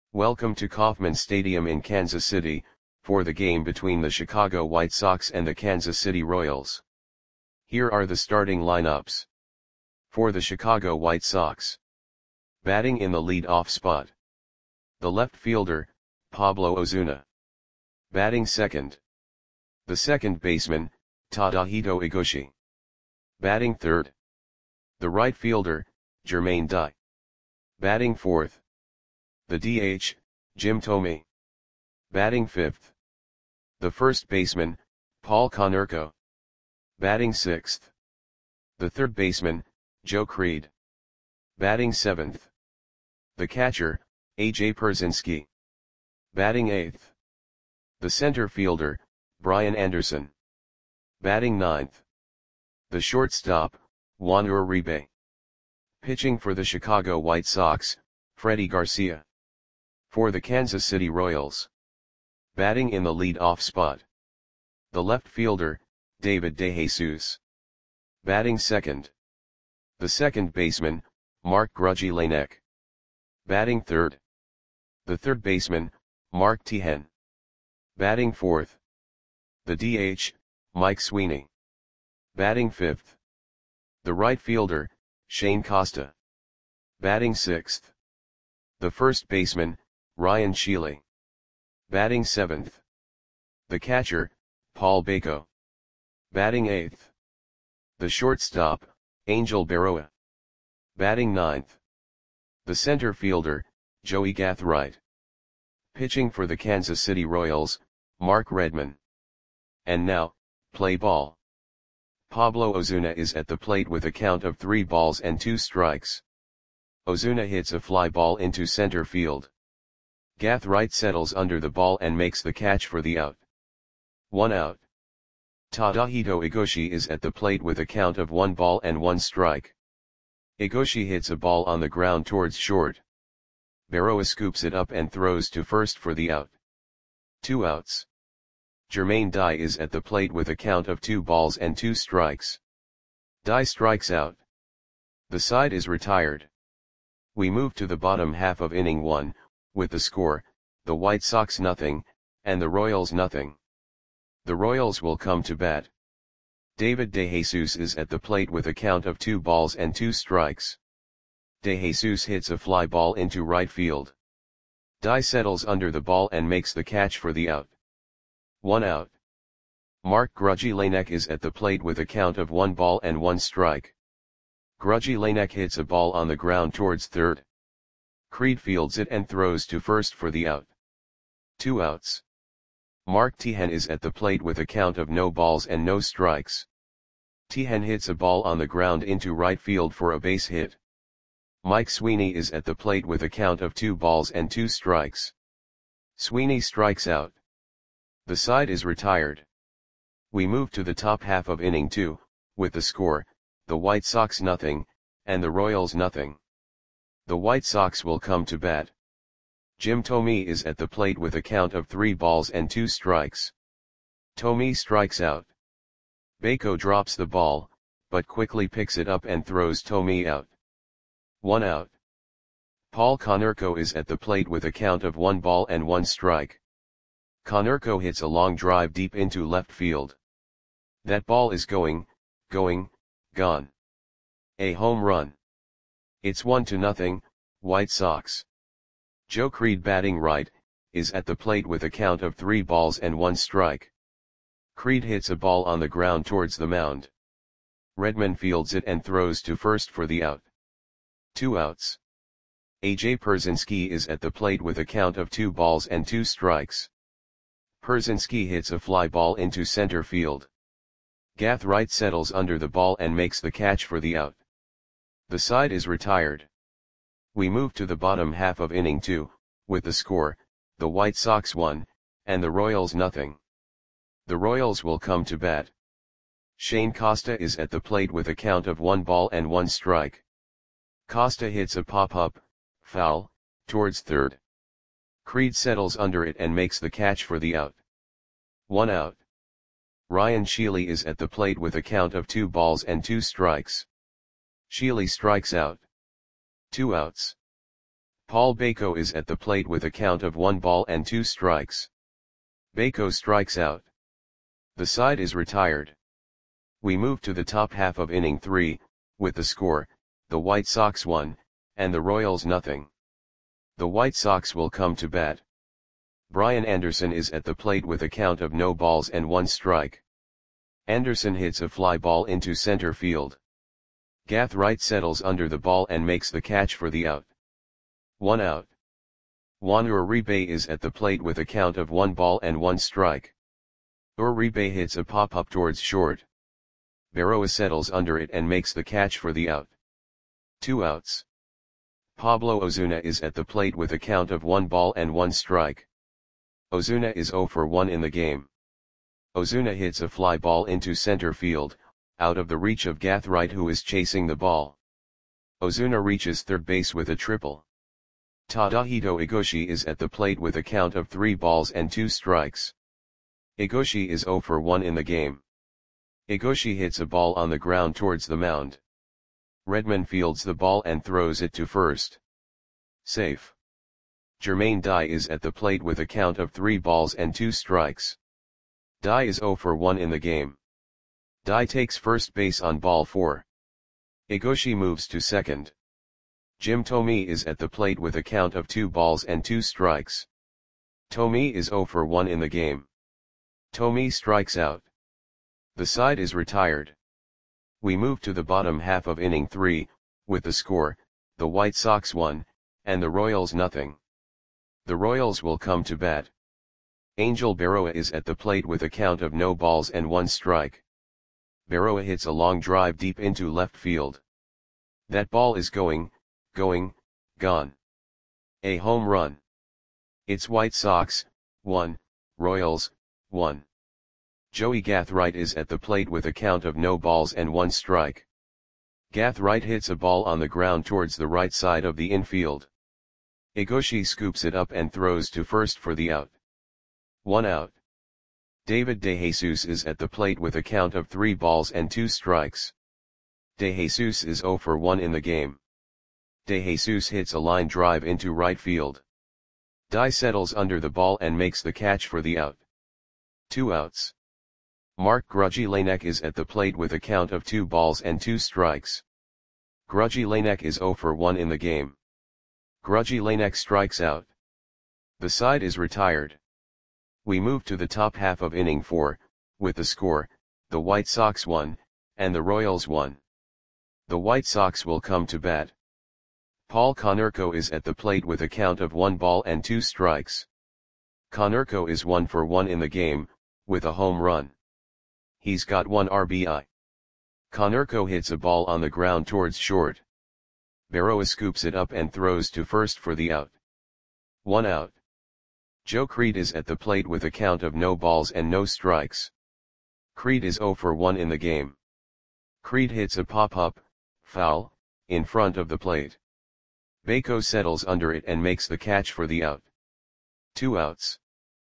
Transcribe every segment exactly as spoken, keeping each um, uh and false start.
Welcome to Kauffman Stadium in Kansas City, for the game between the Chicago White Sox and the Kansas City Royals. Here are the starting lineups. For the Chicago White Sox. Batting in the lead-off spot. The left fielder, Pablo Ozuna. Batting second. The second baseman, Tadahito Iguchi. Batting third. The right fielder, Jermaine Dye. Batting fourth. The D H, Jim Thome. Batting fifth. The first baseman, Paul Konerko. Batting sixth. The third baseman, Joe Creed. Batting seventh. The catcher, A J Pierzynski. Batting eighth. The center fielder, Brian Anderson. Batting ninth. The shortstop, Juan Uribe. Pitching for the Chicago White Sox, Freddie Garcia. For the Kansas City Royals. Batting in the lead-off spot. The left fielder, David DeJesus. Batting second. The second baseman, Mark Grudzielanek. Batting third. The third baseman, Mark Teahen. Batting fourth. The D H, Mike Sweeney. Batting fifth. The right fielder, Shane Costa. Batting sixth. The first baseman, Ryan Sheely. Batting seventh. The catcher, Paul Bako. Batting eighth. The shortstop, Angel Berroa. Batting ninth. The center fielder, Joey Gathright. Pitching for the Kansas City Royals, Mark Redman. And now, play ball. Pablo Ozuna is at the plate with a count of three balls and two strikes. Ozuna hits a fly ball into center field. Gathright settles under the ball and makes the catch for the out. One out. Tadahito Iguchi is at the plate with a count of one ball and one strike. Iguchi hits a ball on the ground towards short. Berroa scoops it up and throws to first for the out. Two outs. Jermaine Dye is at the plate with a count of two balls and two strikes. Dye strikes out. The side is retired. We move to the bottom half of inning one, with the score, the White Sox nothing, and the Royals nothing. The Royals will come to bat. David DeJesus is at the plate with a count of two balls and two strikes. DeJesus hits a fly ball into right field. Dye settles under the ball and makes the catch for the out. One out. Mark Grudzielanek is at the plate with a count of one ball and one strike. Grudzielanek hits a ball on the ground towards third. Creed fields it and throws to first for the out. Two outs. Mark Teahen is at the plate with a count of no balls and no strikes. Teahen hits a ball on the ground into right field for a base hit. Mike Sweeney is at the plate with a count of two balls and two strikes. Sweeney strikes out. The side is retired. We move to the top half of inning two, with the score, the White Sox nothing, and the Royals nothing. The White Sox will come to bat. Jim Thome is at the plate with a count of three balls and two strikes. Thome strikes out. Bako drops the ball, but quickly picks it up and throws Thome out. One out. Paul Konerko is at the plate with a count of one ball and one strike. Konerko hits a long drive deep into left field. That ball is going, going, gone. A home run. It's one to nothing, White Sox. Joe Creed batting right, is at the plate with a count of three balls and one strike. Creed hits a ball on the ground towards the mound. Redman fields it and throws to first for the out. Two outs. A J Pierzynski is at the plate with a count of two balls and two strikes. Pierzynski hits a fly ball into center field. Gathright settles under the ball and makes the catch for the out. The side is retired. We move to the bottom half of inning two, with the score, the White Sox one, and the Royals nothing. The Royals will come to bat. Shane Costa is at the plate with a count of one ball and one strike. Costa hits a pop-up, foul, towards third. Creed settles under it and makes the catch for the out. One out. Ryan Sheely is at the plate with a count of two balls and two strikes. Sheely strikes out. Two outs. Paul Bako is at the plate with a count of one ball and two strikes. Bako strikes out. The side is retired. We move to the top half of inning three, with the score, the White Sox one, and the Royals nothing. The White Sox will come to bat. Brian Anderson is at the plate with a count of no balls and one strike. Anderson hits a fly ball into center field. Gath Wright settles under the ball and makes the catch for the out. One out. Juan Uribe is at the plate with a count of one ball and one strike. Uribe hits a pop-up towards short. Berroa settles under it and makes the catch for the out. Two outs. Pablo Ozuna is at the plate with a count of one ball and one strike. Ozuna is zero for one in the game. Ozuna hits a fly ball into center field, out of the reach of Gath Wright, who is chasing the ball. Ozuna reaches third base with a triple. Tadahito Igoshi is at the plate with a count of three balls and two strikes. Igoshi is zero for one in the game. Igoshi hits a ball on the ground towards the mound. Redman fields the ball and throws it to first. Safe. Jermaine Dye is at the plate with a count of three balls and two strikes. Dye is zero for one in the game. Dye takes first base on ball four. Igoshi moves to second. Jim Thome is at the plate with a count of two balls and two strikes. Thome is zero for one in the game. Thome strikes out. The side is retired. We move to the bottom half of inning three, with the score, the White Sox one, and the Royals nothing. The Royals will come to bat. Angel Berroa is at the plate with a count of no balls and one strike. Berroa hits a long drive deep into left field. That ball is going, going, gone. A home run. It's White Sox, one, Royals, one. Joey Gath Wright is at the plate with a count of no balls and one strike. Gath Wright hits a ball on the ground towards the right side of the infield. Igoshi scoops it up and throws to first for the out. One out. David DeJesus is at the plate with a count of three balls and two strikes. DeJesus is zero for one in the game. DeJesus hits a line drive into right field. Dye settles under the ball and makes the catch for the out. Two outs. Mark Grudzielanek is at the plate with a count of two balls and two strikes. Grudzielanek is zero for one in the game. Grudzielanek strikes out. The side is retired. We move to the top half of inning four, with the score, the White Sox one, and the Royals one. The White Sox will come to bat. Paul Konerko is at the plate with a count of one ball and two strikes. Konerko is one for one in the game, with a home run. He's got one R B I. Konerko hits a ball on the ground towards short. Berroa scoops it up and throws to first for the out. One out. Joe Creed is at the plate with a count of no balls and no strikes. Creed is zero for one in the game. Creed hits a pop-up, foul, in front of the plate. Bako settles under it and makes the catch for the out. Two outs.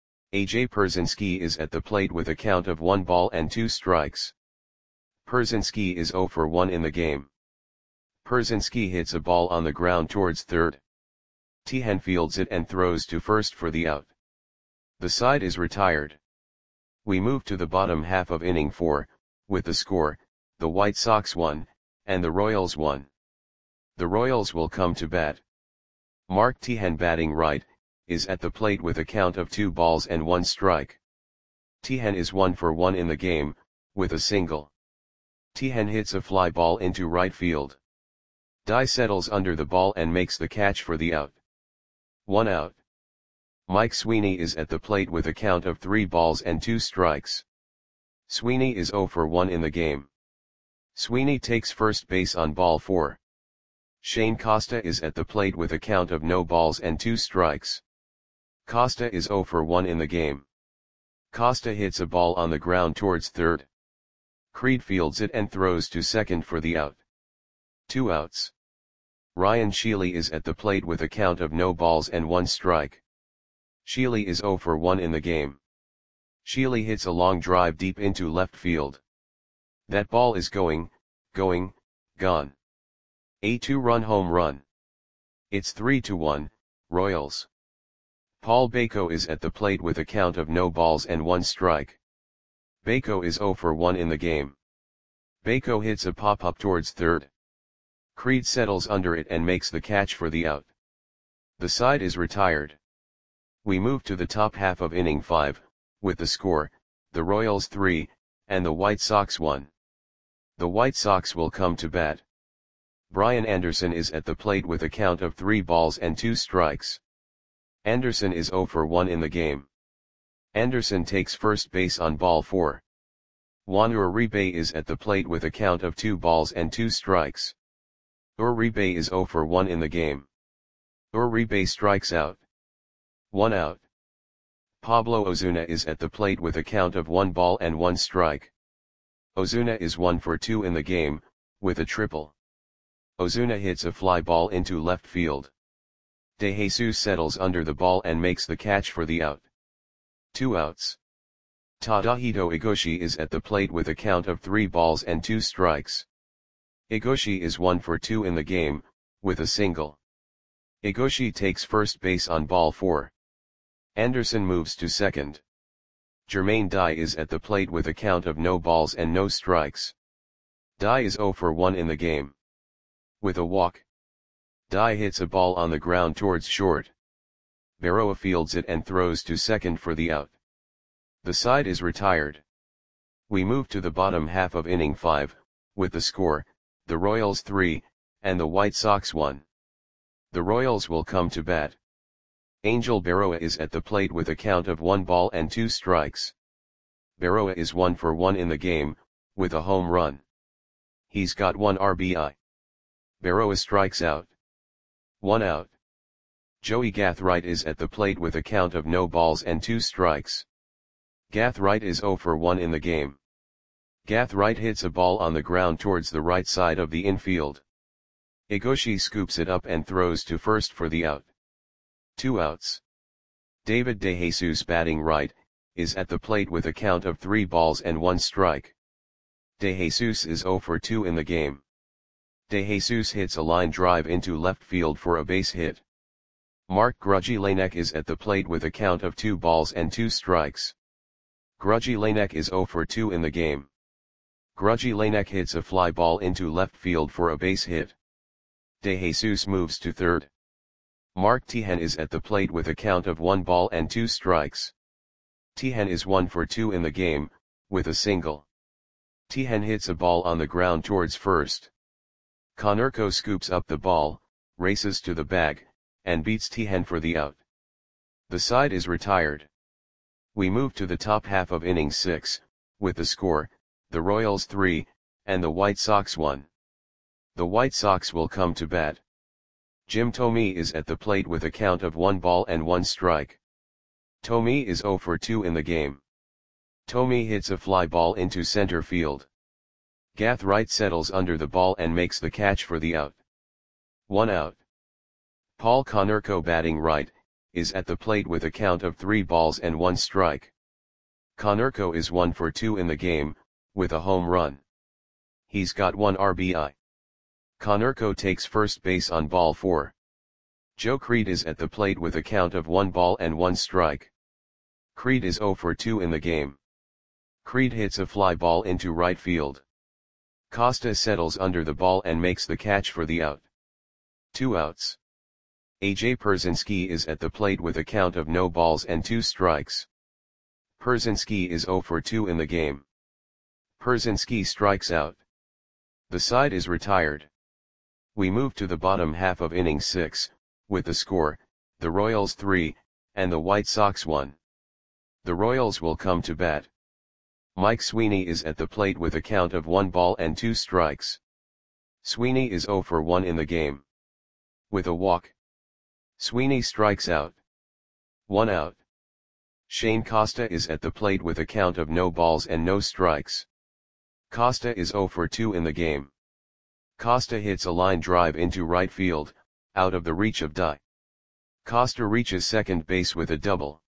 A J Pierzynski is at the plate with a count of one ball and two strikes. Pierzynski is zero for one in the game. Pierzynski hits a ball on the ground towards third. Tejan fields it and throws to first for the out. The side is retired. We move to the bottom half of inning four, with the score, the White Sox one, and the Royals one. The Royals will come to bat. Mark Tejan, batting right, is at the plate with a count of two balls and one strike. Tejan is one for one in the game, with a single. Tejan hits a fly ball into right field. Dye settles under the ball and makes the catch for the out. One out. Mike Sweeney is at the plate with a count of three balls and two strikes. Sweeney is zero for one in the game. Sweeney takes first base on ball four. Shane Costa is at the plate with a count of no balls and two strikes. Costa is zero for one in the game. Costa hits a ball on the ground towards third. Creed fields it and throws to second for the out. Two outs. Ryan Sheely is at the plate with a count of no balls and one strike. Sheely is zero for one in the game. Sheely hits a long drive deep into left field. That ball is going, going, gone. A two-run home run. It's three to one, Royals. Paul Bako is at the plate with a count of no balls and one strike. Bako is zero for one in the game. Bako hits a pop-up towards third. Creed settles under it and makes the catch for the out. The side is retired. We move to the top half of inning five, with the score, the Royals three, and the White Sox one. The White Sox will come to bat. Brian Anderson is at the plate with a count of three balls and two strikes. Anderson is zero for one in the game. Anderson takes first base on ball four. Juan Uribe is at the plate with a count of two balls and two strikes. Uribe is zero for one in the game. Uribe strikes out. One out. Pablo Ozuna is at the plate with a count of one ball and one strike. Ozuna is one for two in the game, with a triple. Ozuna hits a fly ball into left field. De Jesus settles under the ball and makes the catch for the out. Two outs. Tadahito Igoshi is at the plate with a count of three balls and two strikes. Igoshi is one for two in the game, with a single. Igoshi takes first base on ball four. Anderson moves to second. Jermaine Dye is at the plate with a count of no balls and no strikes. Dye is zero for one in the game. With a walk. Dye hits a ball on the ground towards short. Berroa fields it and throws to second for the out. The side is retired. We move to the bottom half of inning five, with the score, the Royals three, and the White Sox one. The Royals will come to bat. Angel Berroa is at the plate with a count of one ball and two strikes. Berroa is one for one in the game, with a home run. He's got one R B I. Berroa strikes out. One out. Joey Gathright is at the plate with a count of no balls and two strikes. Gathright is zero for one in the game. Gathright hits a ball on the ground towards the right side of the infield. Igoshi scoops it up and throws to first for the out. Two outs. David De Jesus, batting right, is at the plate with a count of three balls and one strike. De Jesus is zero for two in the game. De Jesus hits a line drive into left field for a base hit. Mark Grudzielanek is at the plate with a count of two balls and two strikes. Grudzielanek is zero for two in the game. Grudzielanek hits a fly ball into left field for a base hit. De Jesus moves to third. Mark Teahen is at the plate with a count of one ball and two strikes. Teahen is one for two in the game, with a single. Teahen hits a ball on the ground towards first. Konerko scoops up the ball, races to the bag, and beats Teahen for the out. The side is retired. We move to the top half of inning six, with the score, the Royals three, and the White Sox one. The White Sox will come to bat. Jim Thome is at the plate with a count of one ball and one strike. Thome is zero for two in the game. Thome hits a fly ball into center field. Gathright settles under the ball and makes the catch for the out. One out. Paul Konerko, batting right, is at the plate with a count of three balls and one strike. Konerko is one for two in the game, with a home run. He's got one R B I. Konerko takes first base on ball four. Joe Creed is at the plate with a count of one ball and one strike. Creed is zero for two in the game. Creed hits a fly ball into right field. Costa settles under the ball and makes the catch for the out. Two outs. A J Pierzynski is at the plate with a count of no balls and two strikes. Pierzynski is zero for two in the game. Pierzynski strikes out. The side is retired. We move to the bottom half of inning six, with the score, the Royals three, and the White Sox one. The Royals will come to bat. Mike Sweeney is at the plate with a count of one ball and two strikes. Sweeney is zero for one in the game. With a walk. Sweeney strikes out. One out. Shane Costa is at the plate with a count of no balls and no strikes. Costa is zero for two in the game. Costa hits a line drive into right field, out of the reach of Dye. Costa reaches second base with a double.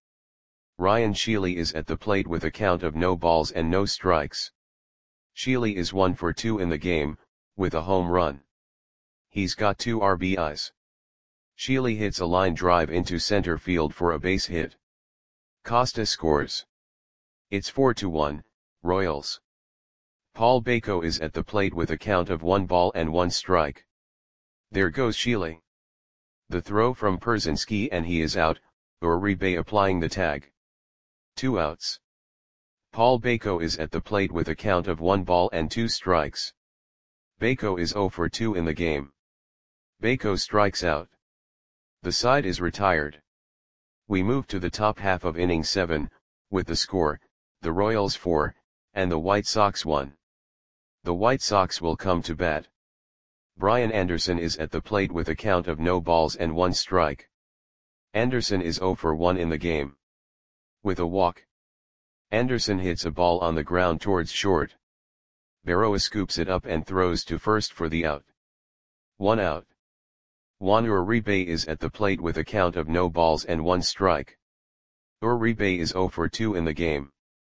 Ryan Sheely is at the plate with a count of no balls and no strikes. Sheely is one for two in the game, with a home run. He's got two R B Is. Sheely hits a line drive into center field for a base hit. Costa scores. It's four to one, Royals. Paul Bako is at the plate with a count of one ball and one strike. There goes Sheely. The throw from Pierzynski and he is out, Uribe applying the tag. Two outs. Paul Bako is at the plate with a count of one ball and two strikes. Bako is zero for two in the game. Bako strikes out. The side is retired. We move to the top half of inning seven, with the score, the Royals four, and the White Sox one. The White Sox will come to bat. Brian Anderson is at the plate with a count of no balls and one strike. Anderson is zero for one in the game. With a walk. Anderson hits a ball on the ground towards short. Berroa scoops it up and throws to first for the out. One out. Juan Uribe is at the plate with a count of no balls and one strike. Uribe is zero for two in the game.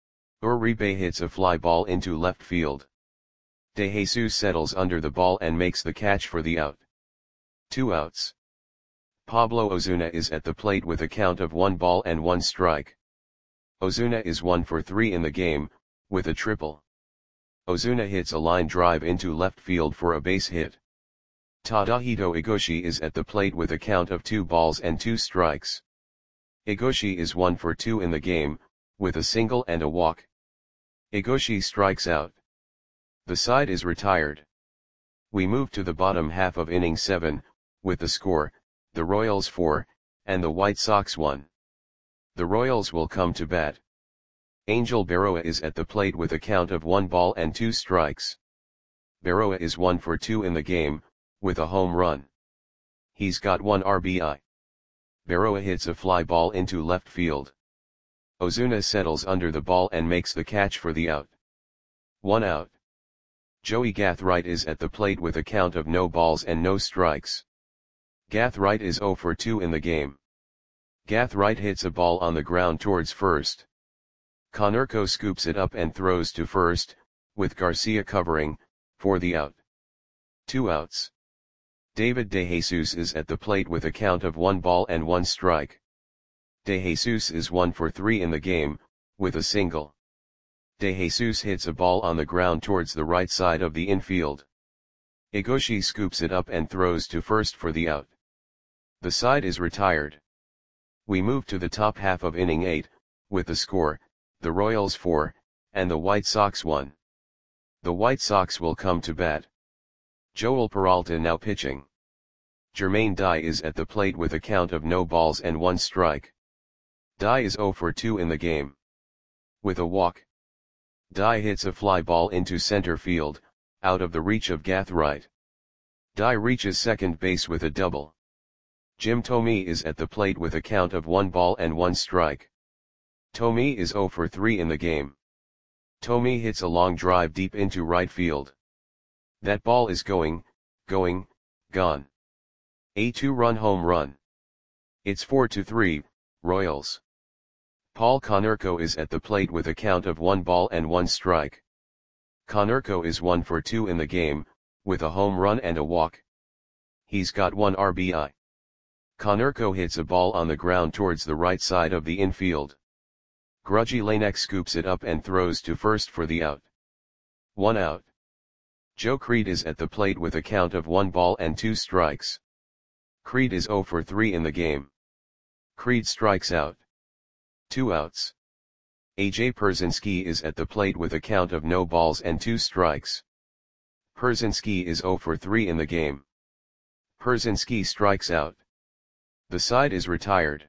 Uribe hits a fly ball into left field. De Jesus settles under the ball and makes the catch for the out. Two outs. Pablo Ozuna is at the plate with a count of one ball and one strike. Ozuna is one for three in the game, with a triple. Ozuna hits a line drive into left field for a base hit. Tadahito Igoshi is at the plate with a count of two balls and two strikes. Igoshi is one for two in the game, with a single and a walk. Igoshi strikes out. The side is retired. We move to the bottom half of inning seven, with the score, the Royals four, and the White Sox one. The Royals will come to bat. Angel Berroa is at the plate with a count of one ball and two strikes. Berroa is one for two in the game, with a home run. He's got one R B I. Berroa hits a fly ball into left field. Ozuna settles under the ball and makes the catch for the out. One out. Joey Gathright is at the plate with a count of no balls and no strikes. Gathright is zero for two in the game. Gathright hits a ball on the ground towards first. Konerko scoops it up and throws to first, with Garcia covering, for the out. Two outs. David De Jesus is at the plate with a count of one ball and one strike. De Jesus is one for three in the game, with a single. De Jesus hits a ball on the ground towards the right side of the infield. Igoshi scoops it up and throws to first for the out. The side is retired. We move to the top half of inning eight, with the score, the Royals four, and the White Sox one. The White Sox will come to bat. Joel Peralta now pitching. Jermaine Dye is at the plate with a count of no balls and one strike. Dye is zero for two in the game. With a walk. Dye hits a fly ball into center field, out of the reach of Gathright. Dye reaches second base with a double. Jim Thome is at the plate with a count of one ball and one strike. Thome is zero for three in the game. Thome hits a long drive deep into right field. That ball is going, going, gone. A two-run home run. It's four to three, Royals. Paul Konerko is at the plate with a count of one ball and one strike. Konerko is one for two in the game, with a home run and a walk. He's got one R B I. Konerko hits a ball on the ground towards the right side of the infield. Grudgy Lanek scoops it up and throws to first for the out. One out. Joe Creed is at the plate with a count of one ball and two strikes. Creed is zero for three in the game. Creed strikes out. Two outs. A J Pierzynski is at the plate with a count of no balls and two strikes. Pierzynski is zero for three in the game. Pierzynski strikes out. The side is retired.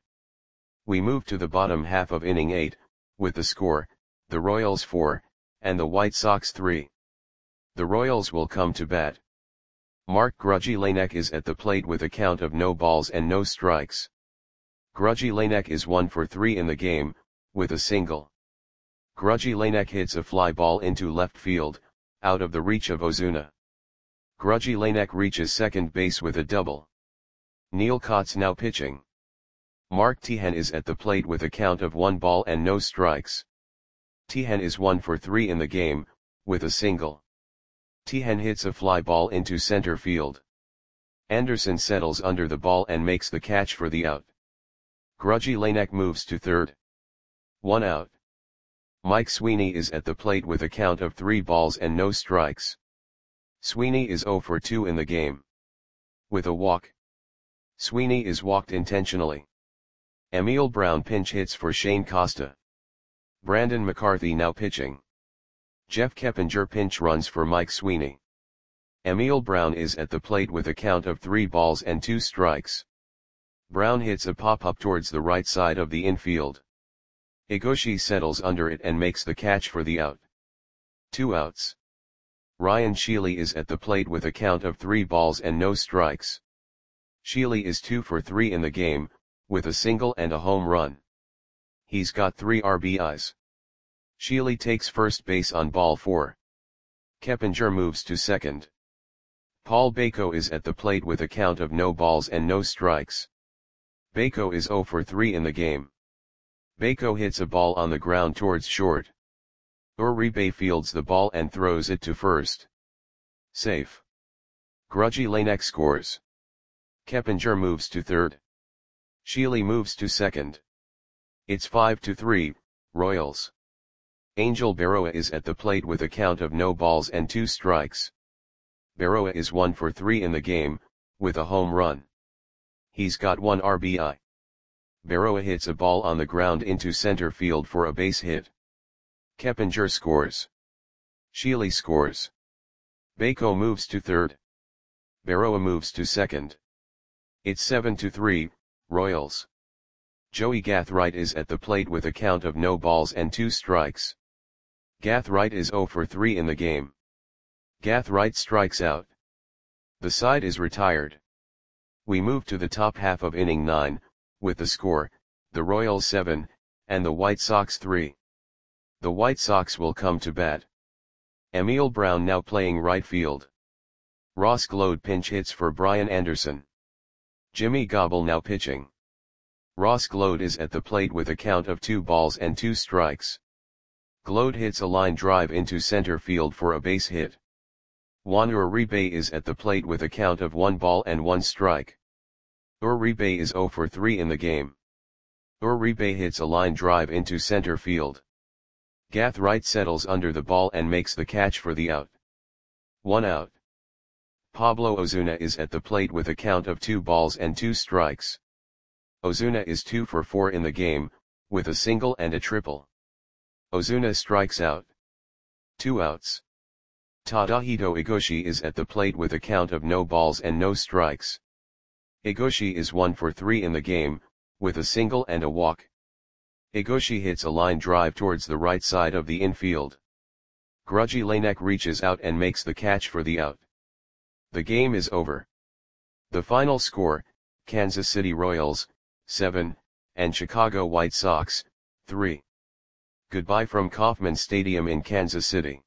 We move to the bottom half of inning eight, with the score, the Royals four, and the White Sox three. The Royals will come to bat. Mark Grudgy Lanek is at the plate with a count of no balls and no strikes. Grudgy Lanek is one for three in the game, with a single. Grudgy Lanek hits a fly ball into left field, out of the reach of Ozuna. Grudgy Lanek reaches second base with a double. Neil Kotz now pitching. Mark Teahen is at the plate with a count of one ball and no strikes. Teahen is one for three in the game, with a single. Teahen hits a fly ball into center field. Anderson settles under the ball and makes the catch for the out. Grudgy Lanek moves to third. One out. Mike Sweeney is at the plate with a count of three balls and no strikes. Sweeney is zero for two in the game. With a walk. Sweeney is walked intentionally. Emil Brown pinch hits for Shane Costa. Brandon McCarthy now pitching. Jeff Keppinger pinch runs for Mike Sweeney. Emil Brown is at the plate with a count of three balls and two strikes. Brown hits a pop-up towards the right side of the infield. Igoshi settles under it and makes the catch for the out. Two outs. Ryan Sheely is at the plate with a count of three balls and no strikes. Sheely is two for three in the game, with a single and a home run. He's got three R B Is. Sheely takes first base on ball four. Keppinger moves to second. Paul Bako is at the plate with a count of no balls and no strikes. Bako is zero for three in the game. Bako hits a ball on the ground towards short. Uribe fields the ball and throws it to first. Safe. Grudgy Lanek scores. Keppinger moves to third. Sheely moves to second. It's five to three, Royals. Angel Berroa is at the plate with a count of no balls and two strikes. Berroa is one for three in the game, with a home run. He's got one R B I. Berroa hits a ball on the ground into center field for a base hit. Keppinger scores. Sheely scores. Bako moves to third. Berroa moves to second. It's seven to three, Royals. Joey Gathright is at the plate with a count of no balls and two strikes. Gathright is zero for three in the game. Gathright strikes out. The side is retired. We move to the top half of inning nine, with the score, the Royals seven, and the White Sox three. The White Sox will come to bat. Emil Brown now playing right field. Ross Glode pinch hits for Brian Anderson. Jimmy Gobble now pitching. Ross Glode is at the plate with a count of two balls and two strikes. Glode hits a line drive into center field for a base hit. Juan Uribe is at the plate with a count of one ball and one strike. Uribe is zero for three in the game. Uribe hits a line drive into center field. Gathright settles under the ball and makes the catch for the out. One out. Pablo Ozuna is at the plate with a count of two balls and two strikes. Ozuna is two for four in the game, with a single and a triple. Ozuna strikes out. Two outs. Tadahito Igoshi is at the plate with a count of no balls and no strikes. Igoshi is one for three in the game, with a single and a walk. Igoshi hits a line drive towards the right side of the infield. Grudgy Lanek reaches out and makes the catch for the out. The game is over. The final score, Kansas City Royals, seven, and Chicago White Sox, three. Goodbye from Kauffman Stadium in Kansas City.